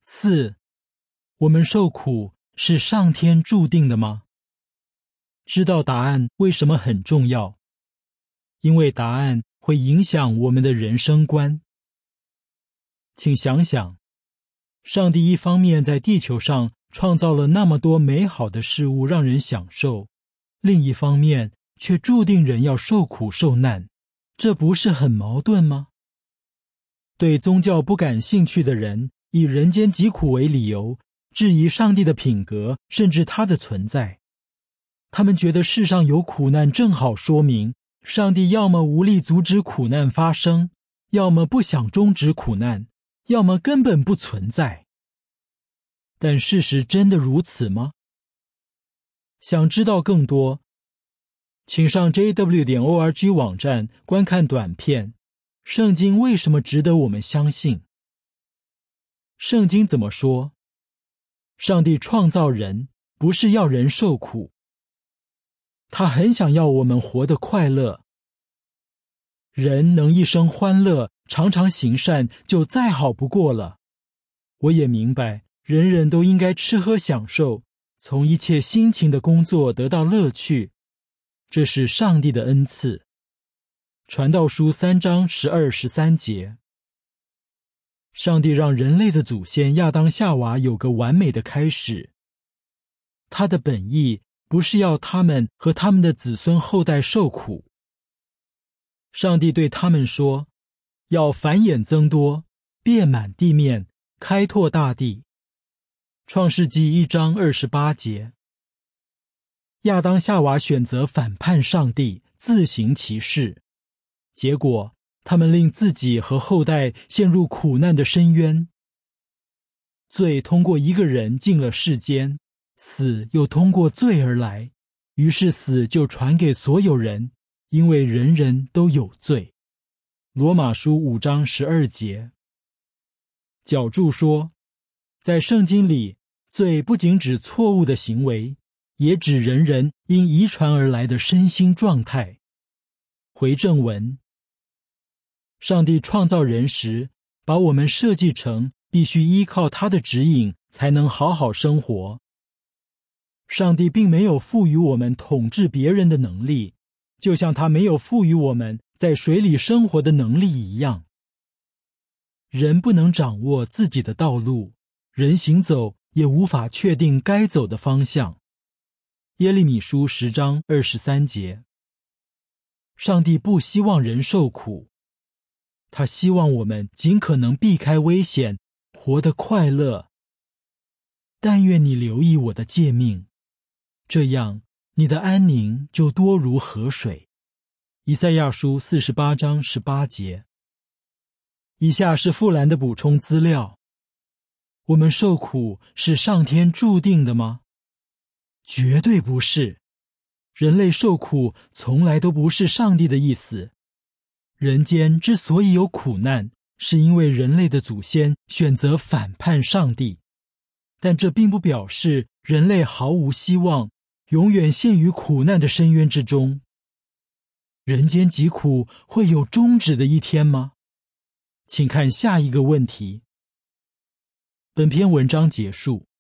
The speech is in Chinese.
4. 我们受苦是上天注定的吗？知道答案为什么很重要？因为答案会影响我们的人生观。请想想，上帝一方面在地球上创造了那么多美好的事物让人享受，另一方面却注定人要受苦受难，这不是很矛盾吗？对宗教不感兴趣的人以人间疾苦为理由，质疑上帝的品格，甚至他的存在。他们觉得世上有苦难正好说明上帝要么无力阻止苦难发生，要么不想终止苦难，要么根本不存在。但事实真的如此吗？想知道更多，请上 jw.org 网站观看短片《圣经为什么值得我们相信》。圣经怎么说？上帝创造人，不是要人受苦。他很想要我们活得快乐。人能一生欢乐，常常行善，就再好不过了。我也明白，人人都应该吃喝享受，从一切辛勤的工作得到乐趣，这是上帝的恩赐。传道书3章12、13节。上帝让人类的祖先亚当夏娃有个完美的开始。他的本意不是要他们和他们的子孙后代受苦。上帝对他们说，要繁衍增多，遍满地面，开拓大地。创世纪1章28节。亚当夏娃选择反叛上帝，自行其事，结果他们令自己和后代陷入苦难的深渊。罪通过一个人进了世间，死又通过罪而来，于是死就传给所有人，因为人人都有罪。罗马书5章12节。角注说，在圣经里，罪不仅指错误的行为，也指人人因遗传而来的身心状态。回正文，上帝创造人时，把我们设计成必须依靠他的指引才能好好生活。上帝并没有赋予我们统治别人的能力，就像他没有赋予我们在水里生活的能力一样。人不能掌握自己的道路，人行走也无法确定该走的方向。耶利米书10章23节。上帝不希望人受苦，他希望我们尽可能避开危险，活得快乐。但愿你留意我的诫命，这样你的安宁就多如河水。以赛亚书48章18节。以下是富兰的补充资料。我们受苦是上天注定的吗？绝对不是。人类受苦从来都不是上帝的意思。人间之所以有苦难，是因为人类的祖先选择反叛上帝。但这并不表示人类毫无希望，永远陷于苦难的深渊之中。人间疾苦会有终止的一天吗？请看下一个问题。本篇文章结束。